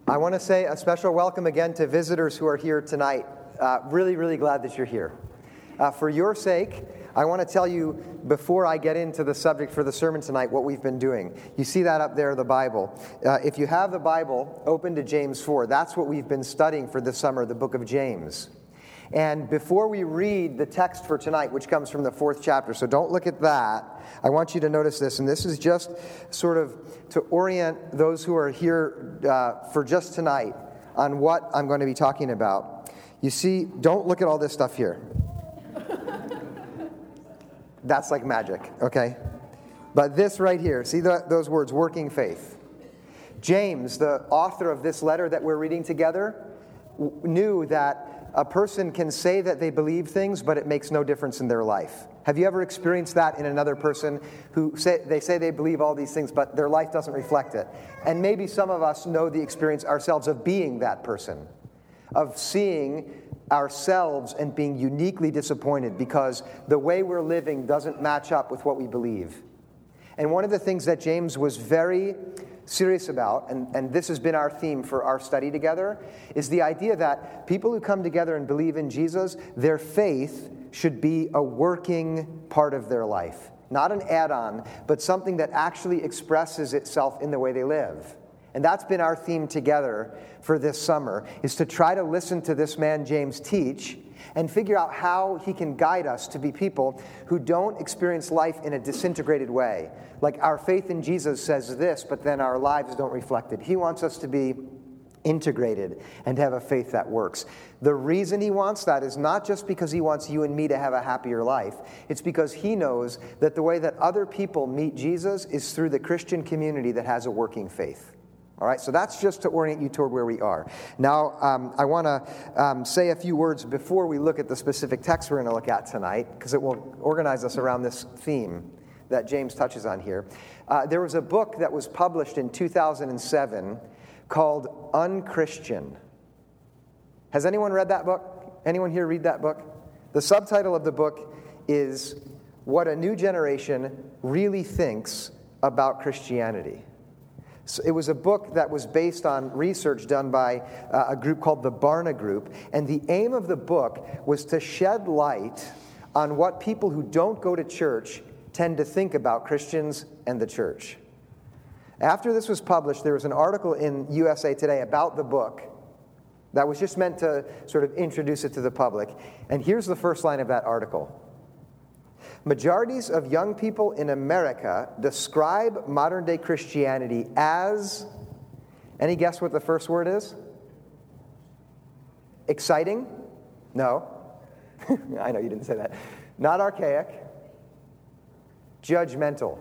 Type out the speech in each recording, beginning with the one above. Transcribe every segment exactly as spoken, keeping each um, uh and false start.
I want to say a special welcome again to visitors who are here tonight. Uh, really, really glad that you're here. Uh, for your sake, I want to tell you, before I get into the subject for the sermon tonight, what we've been doing. You see that up there, the Bible. Uh, if you have the Bible, open to James four. That's what we've been studying for this summer, the book of James. And before we read the text for tonight, which comes from the fourth chapter, so don't look at that, I want you to notice this, and this is just sort of to orient those who are here uh, for just tonight on what I'm going to be talking about. You see, don't look at all this stuff here. That's like magic, okay? But this right here, see the, those words, working faith. James, the author of this letter that we're reading together, w- knew that a person can say that they believe things, but it makes no difference in their life. Have you ever experienced that in another person who say they say they believe all these things, but their life doesn't reflect it? And maybe some of us know the experience ourselves of being that person, of seeing ourselves and being uniquely disappointed because the way we're living doesn't match up with what we believe. And one of the things that James was very serious about, and, and this has been our theme for our study together, is the idea that people who come together and believe in Jesus, their faith should be a working part of their life. Not an add-on, but something that actually expresses itself in the way they live. And that's been our theme together for this summer, is to try to listen to this man James teach and figure out how he can guide us to be people who don't experience life in a disintegrated way. Like our faith in Jesus says this, but then our lives don't reflect it. He wants us to be integrated and to have a faith that works. The reason he wants that is not just because he wants you and me to have a happier life. It's because he knows that the way that other people meet Jesus is through the Christian community that has a working faith. All right, so that's just to orient you toward where we are. Now, um, I want to um, say a few words before we look at the specific text we're going to look at tonight, because it will organize us around this theme that James touches on here. Uh, there was a book that was published in two thousand seven called Unchristian. Has anyone read that book? Anyone here read that book? The subtitle of the book is What a New Generation Really Thinks About Christianity. So it was a book that was based on research done by uh, a group called the Barna Group, and the aim of the book was to shed light on what people who don't go to church tend to think about Christians and the church. After this was published, there was an article in U S A Today about the book that was just meant to sort of introduce it to the public, and here's the first line of that article. Majorities of young people in America describe modern-day Christianity as, any guess what the first word is? Exciting? No. I know you didn't say that. Not archaic. Judgmental.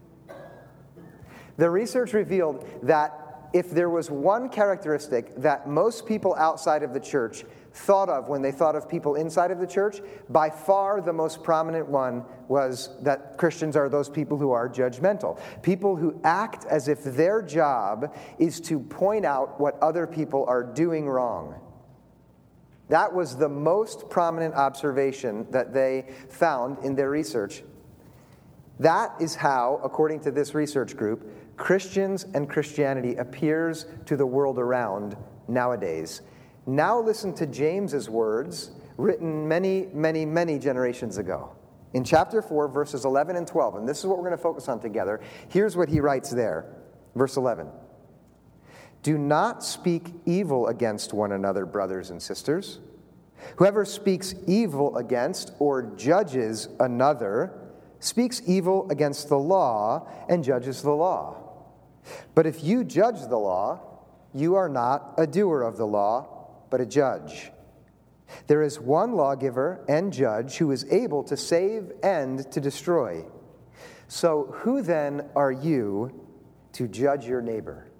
The research revealed that if there was one characteristic that most people outside of the church thought of when they thought of people inside of the church, by far the most prominent one was that Christians are those people who are judgmental. People who act as if their job is to point out what other people are doing wrong. That was the most prominent observation that they found in their research. That is how, according to this research group, Christians and Christianity appears to the world around nowadays. Now listen to James's words, written many, many, many generations ago. In chapter four, verses eleven and twelve, and this is what we're going to focus on together. Here's what he writes there, verse eleven. Do not speak evil against one another, brothers and sisters. Whoever speaks evil against or judges another speaks evil against the law and judges the law. But if you judge the law, you are not a doer of the law, but a judge. There is one lawgiver and judge who is able to save and to destroy. So who then are you to judge your neighbor?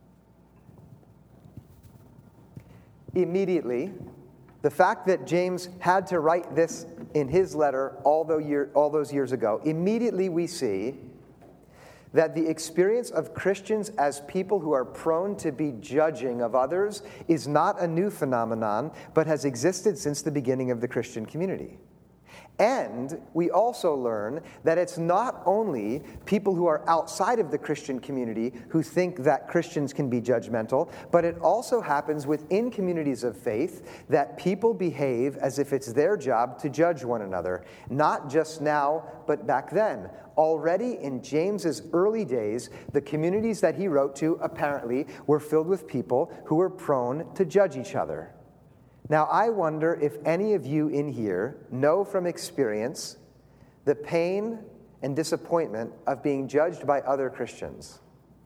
Immediately, the fact that James had to write this in his letter all those, year, all those years ago, immediately we see that the experience of Christians as people who are prone to be judging of others is not a new phenomenon, but has existed since the beginning of the Christian community. And we also learn that it's not only people who are outside of the Christian community who think that Christians can be judgmental, but it also happens within communities of faith that people behave as if it's their job to judge one another, not just now, but back then. Already in James's early days, the communities that he wrote to apparently were filled with people who were prone to judge each other. Now, I wonder if any of you in here know from experience the pain and disappointment of being judged by other Christians.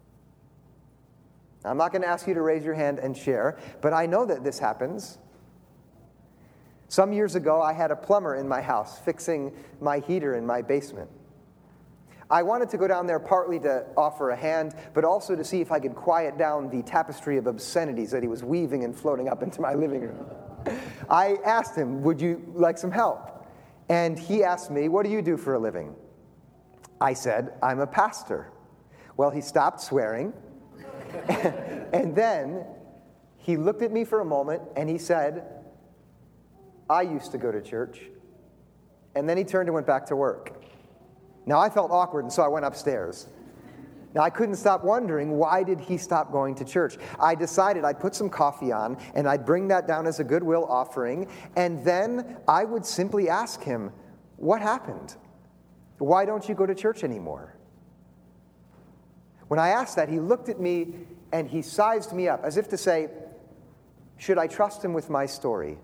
I'm not going to ask you to raise your hand and share, but I know that this happens. Some years ago, I had a plumber in my house fixing my heater in my basement. I wanted to go down there partly to offer a hand, but also to see if I could quiet down the tapestry of obscenities that he was weaving and floating up into my living room. I asked him, would you like some help? And he asked me, what do you do for a living? I said, I'm a pastor. Well, he stopped swearing, and then he looked at me for a moment, and he said, I used to go to church. And then he turned and went back to work. Now, I felt awkward, and so I went upstairs. Now, I couldn't stop wondering, why did he stop going to church? I decided I'd put some coffee on, and I'd bring that down as a goodwill offering, and then I would simply ask him, what happened? Why don't you go to church anymore? When I asked that, he looked at me, and he sized me up, as if to say, should I trust him with my story?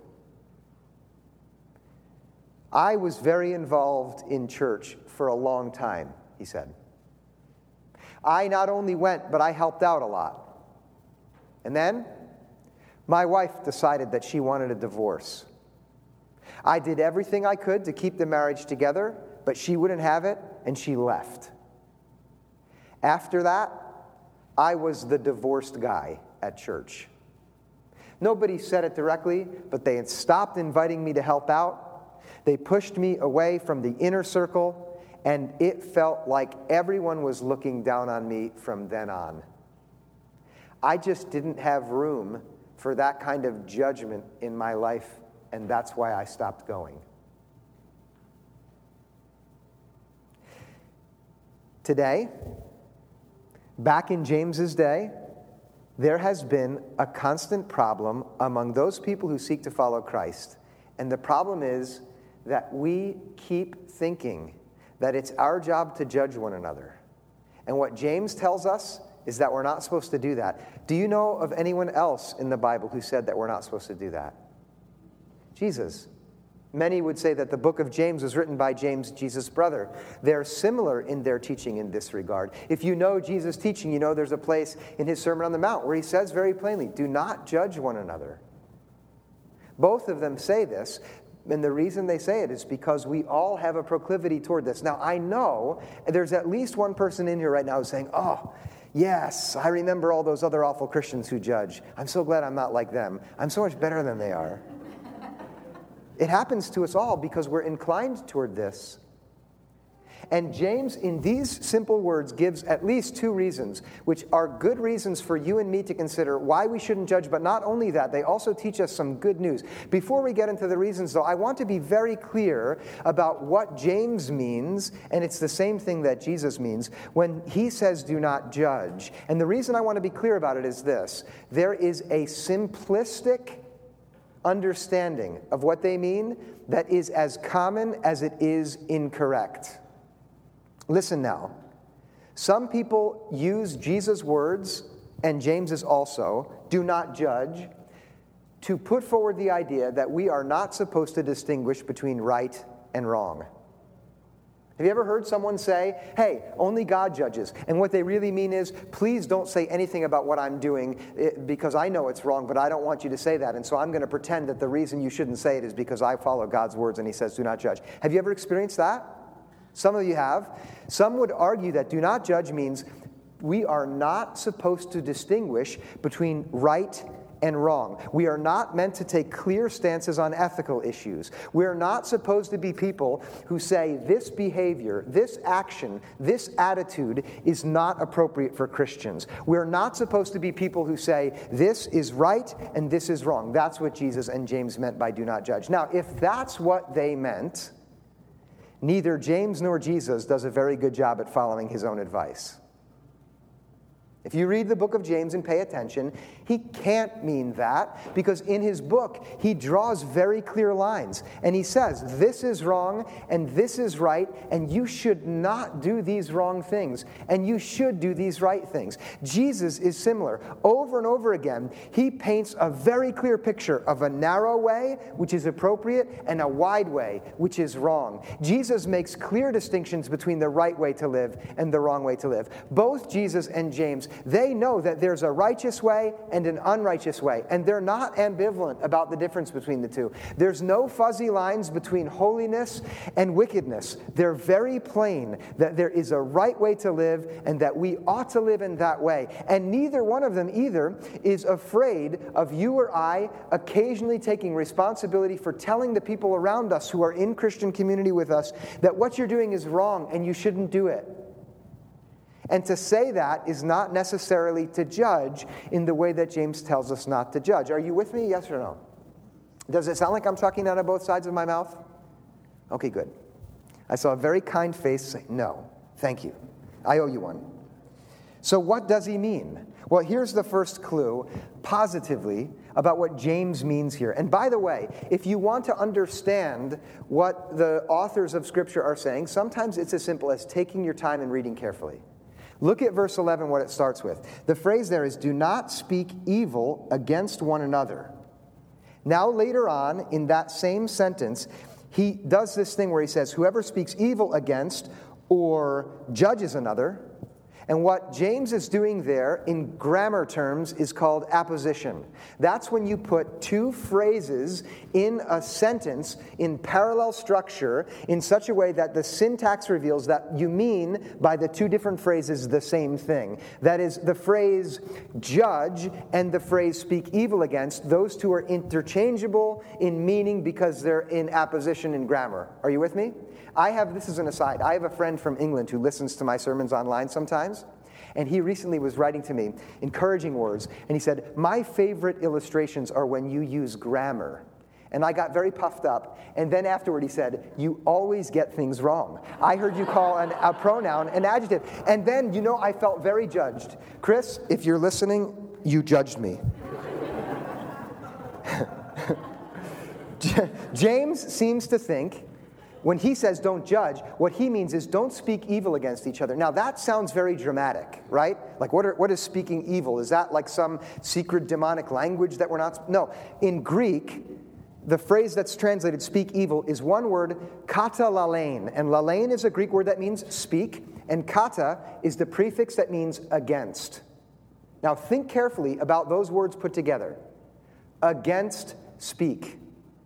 I was very involved in church for a long time, he said. I not only went, but I helped out a lot. And then, my wife decided that she wanted a divorce. I did everything I could to keep the marriage together, but she wouldn't have it, and she left. After that, I was the divorced guy at church. Nobody said it directly, but they had stopped inviting me to help out. They pushed me away from the inner circle, and it felt like everyone was looking down on me from then on. I just didn't have room for that kind of judgment in my life, and that's why I stopped going. Today, back in James's day, there has been a constant problem among those people who seek to follow Christ. And the problem is that we keep thinking that it's our job to judge one another. And what James tells us is that we're not supposed to do that. Do you know of anyone else in the Bible who said that we're not supposed to do that? Jesus. Many would say that the book of James was written by James, Jesus' brother. They're similar in their teaching in this regard. If you know Jesus' teaching, you know there's a place in his Sermon on the Mount where he says very plainly, do not judge one another. Both of them say this. And the reason they say it is because we all have a proclivity toward this. Now, I know there's at least one person in here right now who's saying, oh, yes, I remember all those other awful Christians who judge. I'm so glad I'm not like them. I'm so much better than they are. It happens to us all because we're inclined toward this. And James, in these simple words, gives at least two reasons, which are good reasons for you and me to consider why we shouldn't judge. But not only that, they also teach us some good news. Before we get into the reasons, though, I want to be very clear about what James means, and it's the same thing that Jesus means, when he says do not judge. And the reason I want to be clear about it is this. There is a simplistic understanding of what they mean that is as common as it is incorrect. Listen now. Some people use Jesus' words, and James's also, do not judge, to put forward the idea that we are not supposed to distinguish between right and wrong. Have you ever heard someone say, hey, only God judges? And what they really mean is, please don't say anything about what I'm doing because I know it's wrong, but I don't want you to say that. And so I'm going to pretend that the reason you shouldn't say it is because I follow God's words and he says, do not judge. Have you ever experienced that? Some of you have. Some would argue that do not judge means we are not supposed to distinguish between right and wrong. We are not meant to take clear stances on ethical issues. We are not supposed to be people who say this behavior, this action, this attitude is not appropriate for Christians. We are not supposed to be people who say this is right and this is wrong. That's what Jesus and James meant by do not judge. Now, if that's what they meant, Neither James nor Jesus does a very good job at following his own advice. If you read the book of James and pay attention, he can't mean that, because in his book, he draws very clear lines. And he says, this is wrong, and this is right, and you should not do these wrong things, and you should do these right things. Jesus is similar. Over and over again, he paints a very clear picture of a narrow way, which is appropriate, and a wide way, which is wrong. Jesus makes clear distinctions between the right way to live and the wrong way to live. Both Jesus and James, they know that there's a righteous way and an unrighteous way, and they're not ambivalent about the difference between the two. There's no fuzzy lines between holiness and wickedness. They're very plain that there is a right way to live and that we ought to live in that way. And neither one of them either is afraid of you or I occasionally taking responsibility for telling the people around us who are in Christian community with us that what you're doing is wrong and you shouldn't do it. And to say that is not necessarily to judge in the way that James tells us not to judge. Are you with me, yes or no? Does it sound like I'm talking out of both sides of my mouth? Okay, good. I saw a very kind face say, no, thank you. I owe you one. So what does he mean? Well, here's the first clue, positively, about what James means here. And by the way, if you want to understand what the authors of Scripture are saying, sometimes it's as simple as taking your time and reading carefully. Look at verse eleven, what it starts with. The phrase there is, do not speak evil against one another. Now later on, in that same sentence, he does this thing where he says, whoever speaks evil against or judges another. And what James is doing there, in grammar terms, is called apposition. That's when you put two phrases in a sentence in parallel structure in such a way that the syntax reveals that you mean by the two different phrases the same thing. That is, the phrase judge and the phrase speak evil against, those two are interchangeable in meaning because they're in apposition in grammar. Are you with me? I have, this is an aside, I have a friend from England who listens to my sermons online sometimes, and he recently was writing to me encouraging words, and he said, my favorite illustrations are when you use grammar. And I got very puffed up, and then afterward he said, you always get things wrong. I heard you call an, a pronoun an adjective, and then, you know, I felt very judged. Chris, if you're listening, you judged me. James seems to think, when he says don't judge, what he means is don't speak evil against each other. Now that sounds very dramatic, right? Like what, are, what is speaking evil? Is that like some secret demonic language that we're not? No. In Greek, the phrase that's translated speak evil is one word, kata lalein. And lalein is a Greek word that means speak, and kata is the prefix that means against. Now think carefully about those words put together. Against, speak.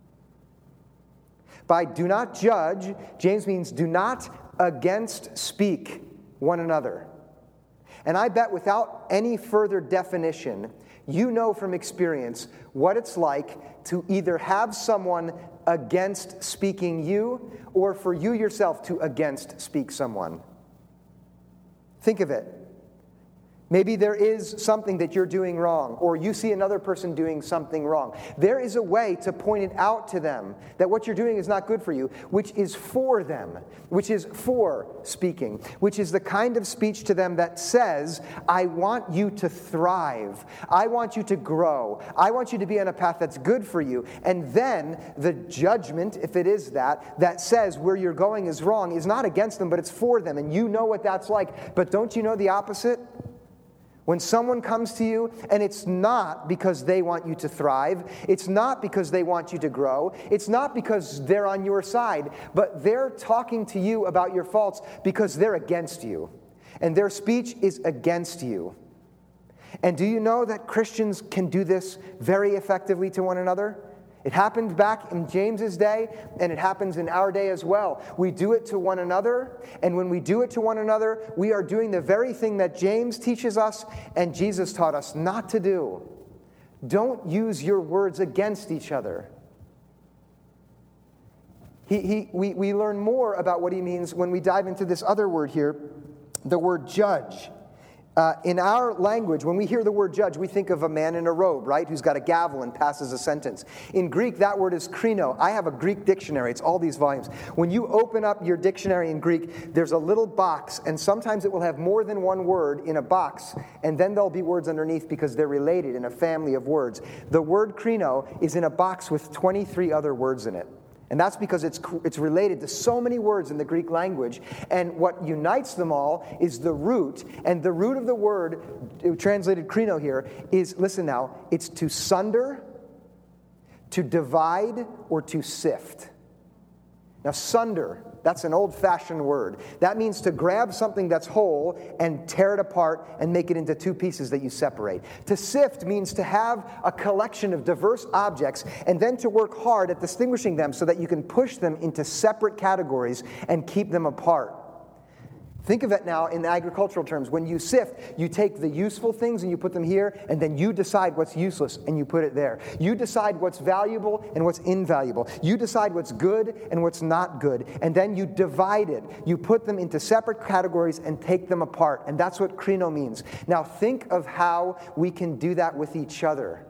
By do not judge, James means do not against speak one another. And I bet without any further definition, you know from experience what it's like to either have someone against speaking you or for you yourself to against speak someone. Think of it. Maybe there is something that you're doing wrong, or you see another person doing something wrong. There is a way to point it out to them that what you're doing is not good for you, which is for them, which is for speaking, which is the kind of speech to them that says, I want you to thrive. I want you to grow. I want you to be on a path that's good for you. And then the judgment, if it is that, that says where you're going is wrong, is not against them, but it's for them. And you know what that's like. But don't you know the opposite? When someone comes to you, and it's not because they want you to thrive, it's not because they want you to grow, it's not because they're on your side, but they're talking to you about your faults because they're against you. And their speech is against you. And do you know that Christians can do this very effectively to one another? It happened back in James's day, and it happens in our day as well. We do it to one another, and when we do it to one another, we are doing the very thing that James teaches us and Jesus taught us not to do. Don't use your words against each other. He, he, we, we learn more about what he means when we dive into this other word here, the word judge. Uh, in our language, when we hear the word judge, we think of a man in a robe, right, who's got a gavel and passes a sentence. In Greek, that word is krino. I have a Greek dictionary. It's all these volumes. When you open up your dictionary in Greek, there's a little box, and sometimes it will have more than one word in a box, and then there'll be words underneath because they're related in a family of words. The word krino is in a box with twenty-three other words in it. And that's because it's it's related to so many words in the Greek language. And what unites them all is the root. And the root of the word, translated krino here, is, listen now, it's to sunder, to divide, or to sift. Now, sunder, that's an old-fashioned word. That means to grab something that's whole and tear it apart and make it into two pieces that you separate. To sift means to have a collection of diverse objects and then to work hard at distinguishing them so that you can push them into separate categories and keep them apart. Think of it now in agricultural terms. When you sift, you take the useful things and you put them here, and then you decide what's useless and you put it there. You decide what's valuable and what's invaluable. You decide what's good and what's not good. And then you divide it. You put them into separate categories and take them apart. And that's what krino means. Now think of how we can do that with each other.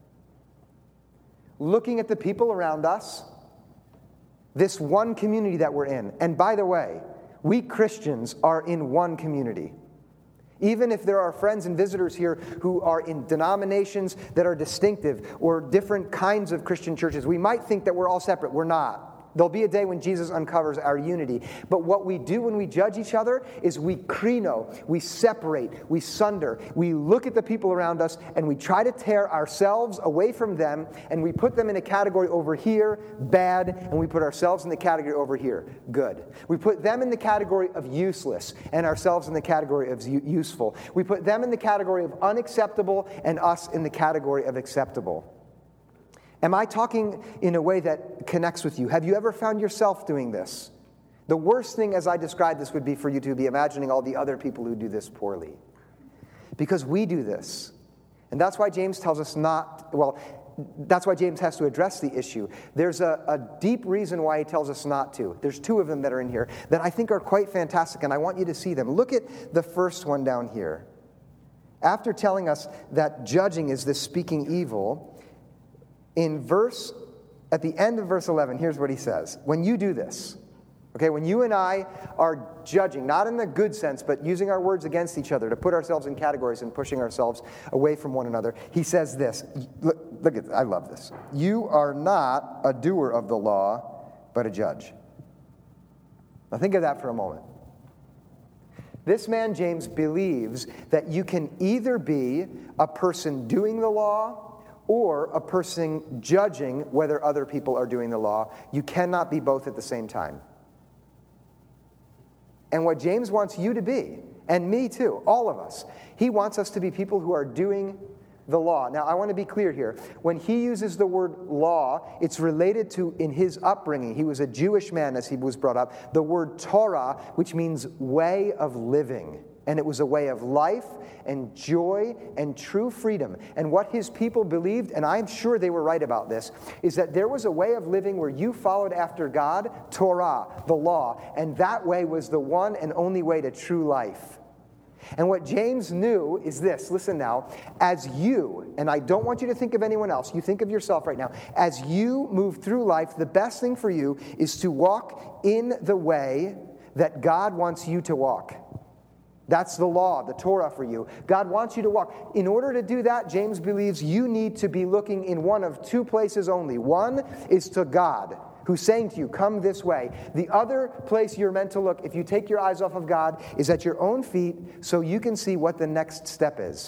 Looking at the people around us, this one community that we're in. And by the way, we Christians are in one community. Even if there are friends and visitors here who are in denominations that are distinctive or different kinds of Christian churches, we might think that we're all separate. We're not. There'll be a day when Jesus uncovers our unity. But what we do when we judge each other is we krino, we separate, we sunder. We look at the people around us and we try to tear ourselves away from them, and we put them in a category over here, bad, and we put ourselves in the category over here, good. We put them in the category of useless and ourselves in the category of useful. We put them in the category of unacceptable and us in the category of acceptable. Am I talking in a way that connects with you? Have you ever found yourself doing this? The worst thing as I describe this would be for you to be imagining all the other people who do this poorly. Because we do this. And that's why James tells us not, well, that's why James has to address the issue. There's a, a deep reason why he tells us not to. There's two of them that are in here that I think are quite fantastic, and I want you to see them. Look at the first one down here. After telling us that judging is this speaking evil, in verse, at the end of verse eleven, here's what he says. When you do this, okay, when you and I are judging, not in the good sense, but using our words against each other to put ourselves in categories and pushing ourselves away from one another, he says this. Look, look at, I love this. You are not a doer of the law, but a judge. Now think of that for a moment. This man, James, believes that you can either be a person doing the law or a person judging whether other people are doing the law. You cannot be both at the same time. And what James wants you to be, and me too, all of us, he wants us to be people who are doing the law. Now, I want to be clear here. When he uses the word law, it's related to, in his upbringing, he was a Jewish man as he was brought up, the word Torah, which means way of living. And it was a way of life and joy and true freedom. And what his people believed, and I'm sure they were right about this, is that there was a way of living where you followed after God, Torah, the law, and that way was the one and only way to true life. And what James knew is this, listen now, as you, and I don't want you to think of anyone else, you think of yourself right now, as you move through life, the best thing for you is to walk in the way that God wants you to walk. That's the law, the Torah for you. God wants you to walk. In order to do that, James believes you need to be looking in one of two places only. One is to God, who's saying to you, come this way. The other place you're meant to look, if you take your eyes off of God, is at your own feet so you can see what the next step is.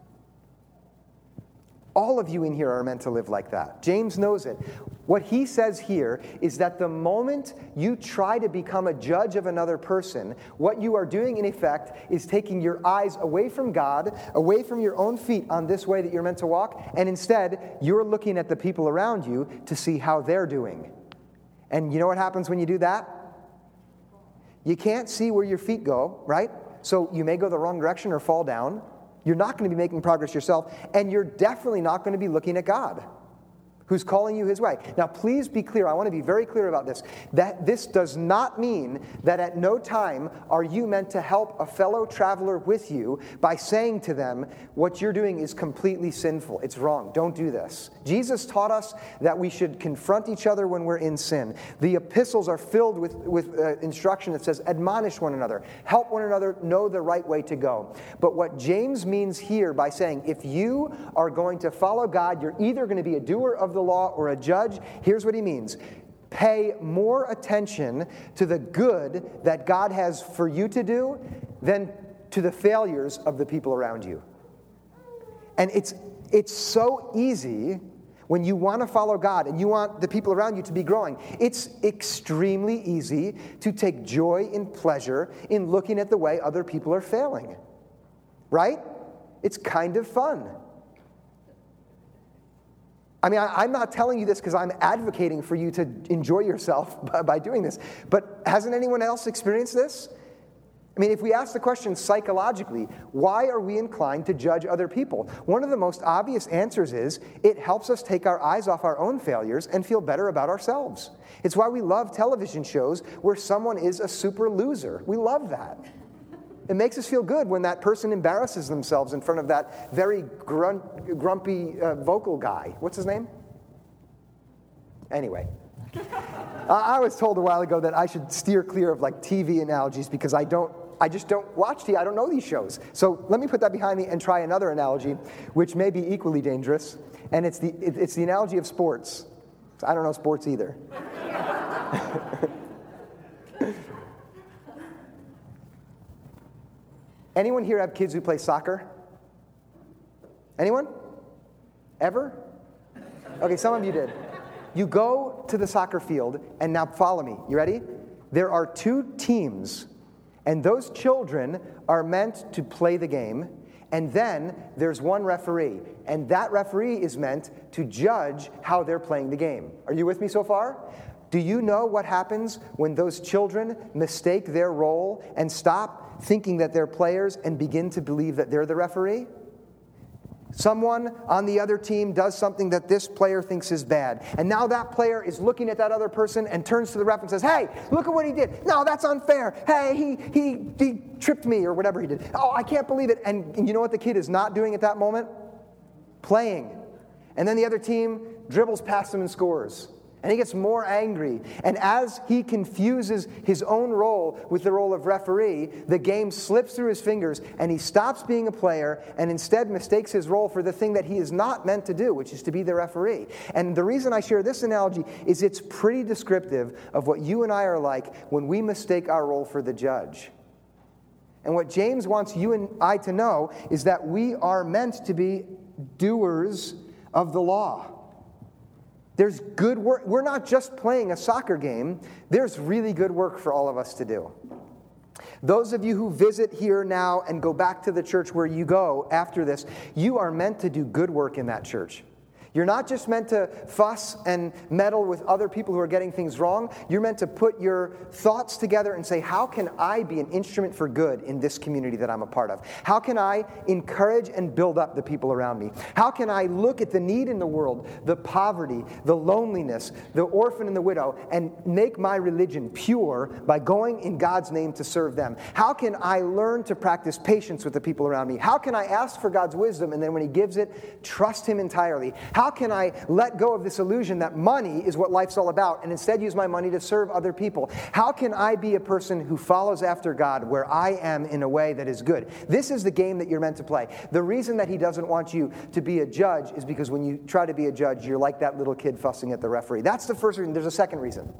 All of you in here are meant to live like that. James knows it. What he says here is that the moment you try to become a judge of another person, what you are doing in effect is taking your eyes away from God, away from your own feet on this way that you're meant to walk, and instead you're looking at the people around you to see how they're doing. And you know what happens when you do that? You can't see where your feet go, right? So you may go the wrong direction or fall down. You're not going to be making progress yourself, and you're definitely not going to be looking at God. who's calling you his way. Now, please be clear. I want to be very clear about this. That this does not mean that at no time are you meant to help a fellow traveler with you by saying to them, what you're doing is completely sinful. It's wrong. Don't do this. Jesus taught us that we should confront each other when we're in sin. The epistles are filled with, with uh, instruction that says, admonish one another, help one another know the right way to go. But what James means here by saying, if you are going to follow God, you're either going to be a doer of the law or a judge. Here's what he means. Pay more attention to the good that God has for you to do than to the failures of the people around you. And it's it's so easy when you want to follow God and you want the people around you to be growing. It's extremely easy to take joy and pleasure in looking at the way other people are failing. Right? It's kind of fun. I mean, I, I'm not telling you this because I'm advocating for you to enjoy yourself by, by doing this. But hasn't anyone else experienced this? I mean, if we ask the question psychologically, why are we inclined to judge other people? One of the most obvious answers is it helps us take our eyes off our own failures and feel better about ourselves. It's why we love television shows where someone is a super loser. We love that. It makes us feel good when that person embarrasses themselves in front of that very grunt, grumpy uh, vocal guy. What's his name? Anyway. uh, I was told a while ago that I should steer clear of like T V analogies because I don't, I just don't watch T V. I don't know these shows. So let me put that behind me and try another analogy, which may be equally dangerous. And it's the, it, it's the analogy of sports. So I don't know sports either. Anyone here have kids who play soccer? Anyone? Ever? Okay, some of you did. You go to the soccer field, and now follow me. You ready? There are two teams, and those children are meant to play the game, and then there's one referee, and that referee is meant to judge how they're playing the game. Are you with me so far? Do you know what happens when those children mistake their role and stop thinking that they're players and begin to believe that they're the referee? Someone on the other team does something that this player thinks is bad. And now that player is looking at that other person and turns to the ref and says, hey, look at what he did. No, that's unfair. Hey, he he he tripped me or whatever he did. Oh, I can't believe it. And, and you know what the kid is not doing at that moment? Playing. And then the other team dribbles past him and scores. And he gets more angry. And as he confuses his own role with the role of referee, the game slips through his fingers, and he stops being a player and instead mistakes his role for the thing that he is not meant to do, which is to be the referee. And the reason I share this analogy is it's pretty descriptive of what you and I are like when we mistake our role for the judge. And what James wants you and I to know is that we are meant to be doers of the law. There's good work. We're not just playing a soccer game. There's really good work for all of us to do. Those of you who visit here now and go back to the church where you go after this, you are meant to do good work in that church. You're not just meant to fuss and meddle with other people who are getting things wrong. You're meant to put your thoughts together and say, how can I be an instrument for good in this community that I'm a part of? How can I encourage and build up the people around me? How can I look at the need in the world, the poverty, the loneliness, the orphan and the widow, and make my religion pure by going in God's name to serve them? How can I learn to practice patience with the people around me? How can I ask for God's wisdom and then when he gives it, trust him entirely? How can I let go of this illusion that money is what life's all about and instead use my money to serve other people? How can I be a person who follows after God where I am in a way that is good? This is the game that you're meant to play. The reason that he doesn't want you to be a judge is because when you try to be a judge, you're like that little kid fussing at the referee. That's the first reason. There's a second reason.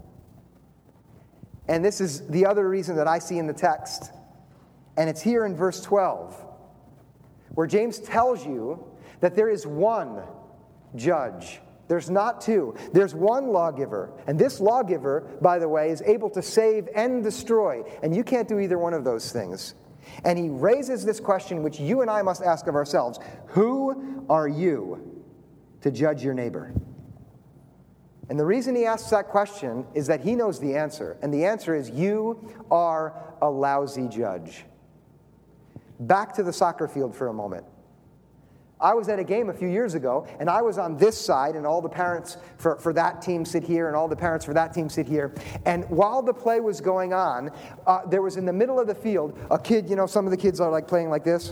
And this is the other reason that I see in the text. And it's here in verse twelve, where James tells you that there is one judge. There's not two. There's one lawgiver. And this lawgiver, by the way, is able to save and destroy. And you can't do either one of those things. And he raises this question which you and I must ask of ourselves. Who are you to judge your neighbor? And the reason he asks that question is that he knows the answer. And the answer is you are a lousy judge. Back to the soccer field for a moment. I was at a game a few years ago, and I was on this side, and all the parents for, for that team sit here, and all the parents for that team sit here. And while the play was going on, uh, there was in the middle of the field a kid, you know, some of the kids are like playing like this.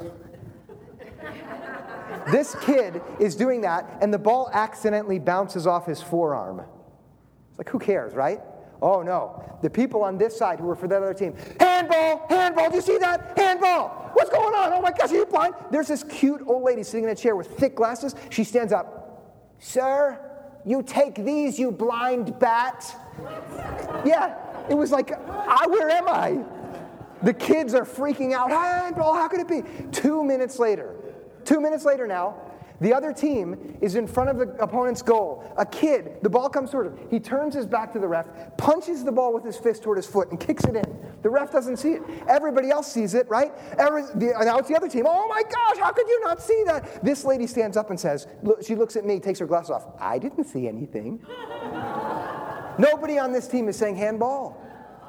This kid is doing that, and the ball accidentally bounces off his forearm. It's like, who cares, right? Oh, no. The people on this side who were for that other team, handball, handball, do you see that? Handball. What's going on? Oh, my gosh, are you blind? There's this cute old lady sitting in a chair with thick glasses. She stands up. Sir, you take these, you blind bat. Yeah, it was like, I, where am I? The kids are freaking out. Handball, how could it be? Two minutes later, two minutes later now, the other team is in front of the opponent's goal. A kid, the ball comes toward him. He turns his back to the ref, punches the ball with his fist toward his foot, and kicks it in. The ref doesn't see it. Everybody else sees it, right? Every, the, now it's the other team. Oh my gosh, how could you not see that? This lady stands up and says, look, she looks at me, takes her glasses off. I didn't see anything. Nobody on this team is saying handball.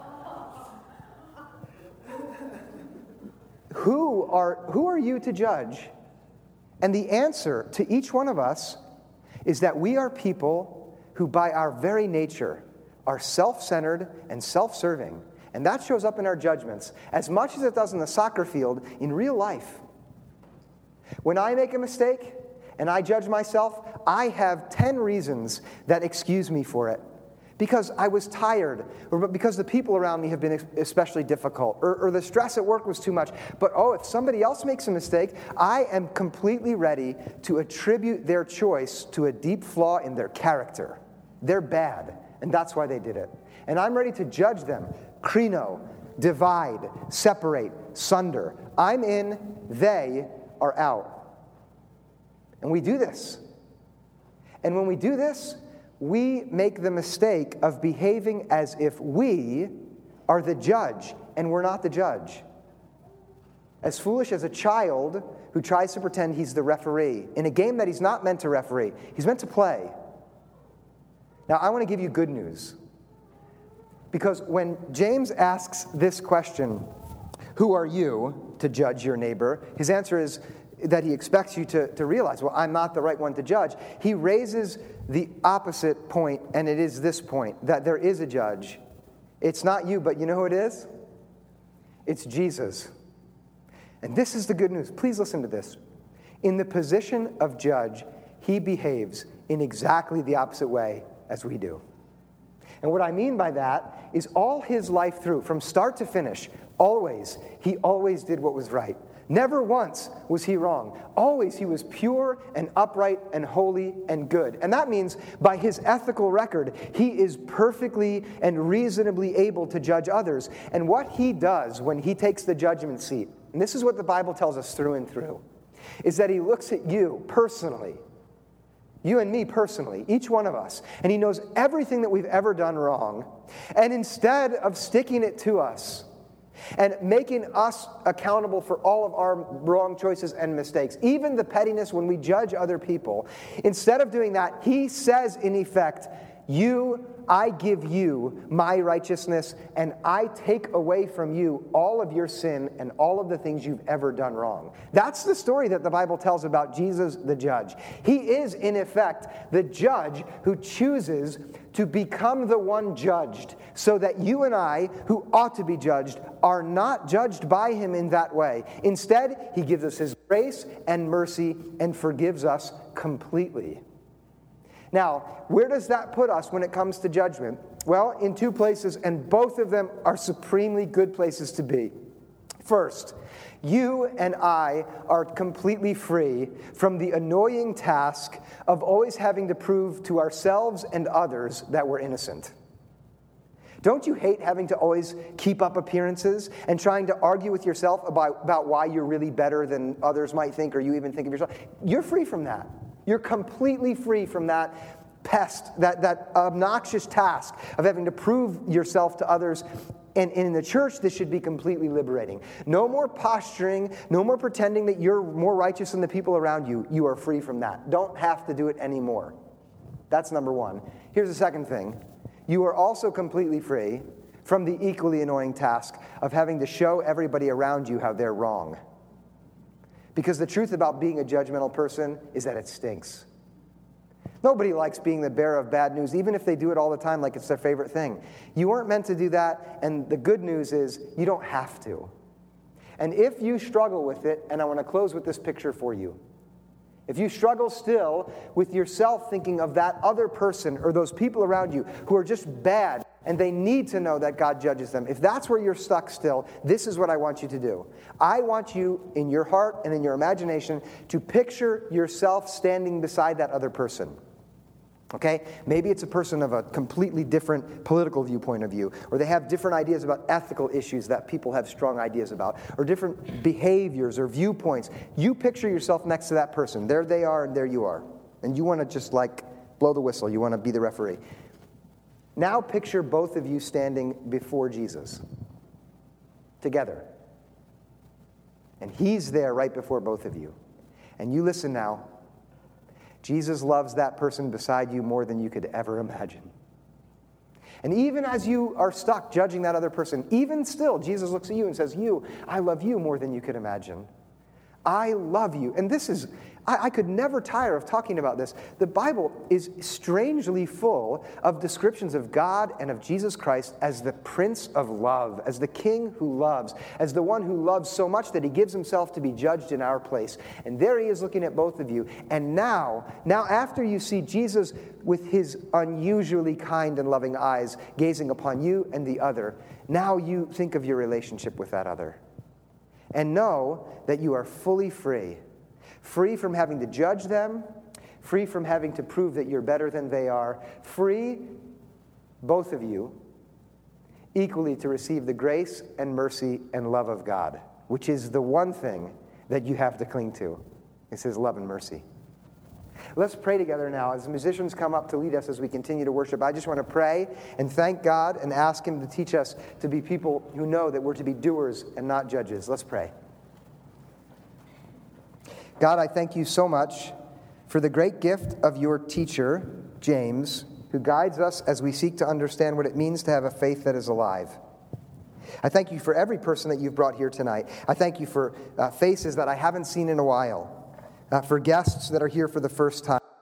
Who are, who are you to judge? And the answer to each one of us is that we are people who by our very nature are self-centered and self-serving. And that shows up in our judgments as much as it does in the soccer field in real life. When I make a mistake and I judge myself, I have ten reasons that excuse me for it. Because I was tired, or because the people around me have been especially difficult, or, or the stress at work was too much. But oh, if somebody else makes a mistake, I am completely ready to attribute their choice to a deep flaw in their character. They're bad, and that's why they did it. And I'm ready to judge them. Krino, divide, separate, sunder. I'm in, they are out. And we do this. And when we do this, we make the mistake of behaving as if we are the judge, and we're not the judge. As foolish as a child who tries to pretend he's the referee in a game that he's not meant to referee. He's meant to play. Now, I want to give you good news. Because when James asks this question, who are you to judge your neighbor? His answer is that he expects you to, to realize, well, I'm not the right one to judge. He raises the opposite point, and it is this point, that there is a judge. It's not you, but you know who it is? It's Jesus. And this is the good news. Please listen to this. In the position of judge, he behaves in exactly the opposite way as we do. And what I mean by that is all his life through, from start to finish, always, he always did what was right. Never once was he wrong. Always he was pure and upright and holy and good. And that means by his ethical record, he is perfectly and reasonably able to judge others. And what he does when he takes the judgment seat, and this is what the Bible tells us through and through, is that he looks at you personally, you and me personally, each one of us, and he knows everything that we've ever done wrong. And instead of sticking it to us, and making us accountable for all of our wrong choices and mistakes, even the pettiness when we judge other people. Instead of doing that, he says, in effect, you, I give you my righteousness, and I take away from you all of your sin and all of the things you've ever done wrong. That's the story that the Bible tells about Jesus the judge. He is, in effect, the judge who chooses to become the one judged, so that you and I, who ought to be judged, are not judged by him in that way. Instead, he gives us his grace and mercy and forgives us completely. Now, where does that put us when it comes to judgment? Well, in two places, and both of them are supremely good places to be. First, you and I are completely free from the annoying task of always having to prove to ourselves and others that we're innocent. Don't you hate having to always keep up appearances and trying to argue with yourself about, about why you're really better than others might think, or you even think of yourself? You're free from that. You're completely free from that pest, that, that obnoxious task of having to prove yourself to others. And in the church, this should be completely liberating. No more posturing, no more pretending that you're more righteous than the people around you. You are free from that. Don't have to do it anymore. That's number one. Here's the second thing. You are also completely free from the equally annoying task of having to show everybody around you how they're wrong. Because the truth about being a judgmental person is that it stinks. Nobody likes being the bearer of bad news, even if they do it all the time like it's their favorite thing. You weren't meant to do that, and the good news is you don't have to. And if you struggle with it, and I want to close with this picture for you. If you struggle still with yourself thinking of that other person or those people around you who are just bad and they need to know that God judges them, if that's where you're stuck still, this is what I want you to do. I want you in your heart and in your imagination to picture yourself standing beside that other person. Okay? Maybe it's a person of a completely different political viewpoint of view, or they have different ideas about ethical issues that people have strong ideas about, or different behaviors or viewpoints. You picture yourself next to that person. There they are, and there you are. And you want to just like blow the whistle. You want to be the referee. Now picture both of you standing before Jesus together. And he's there right before both of you. And you listen now. Jesus loves that person beside you more than you could ever imagine. And even as you are stuck judging that other person, even still, Jesus looks at you and says, you, I love you more than you could imagine. I love you. And this is, I, I could never tire of talking about this. The Bible is strangely full of descriptions of God and of Jesus Christ as the Prince of Love, as the King who loves, as the one who loves so much that he gives himself to be judged in our place. And there he is looking at both of you. And now, now after you see Jesus with his unusually kind and loving eyes gazing upon you and the other, now you think of your relationship with that other. And know that you are fully free. Free from having to judge them. Free from having to prove that you're better than they are. Free, both of you, equally to receive the grace and mercy and love of God, which is the one thing that you have to cling to. It's his love and mercy. Let's pray together now as the musicians come up to lead us as we continue to worship. I just want to pray and thank God and ask him to teach us to be people who know that we're to be doers and not judges. Let's pray. God, I thank you so much for the great gift of your teacher, James, who guides us as we seek to understand what it means to have a faith that is alive. I thank you for every person that you've brought here tonight. I thank you for uh, faces that I haven't seen in a while. Uh, for guests that are here for the first time.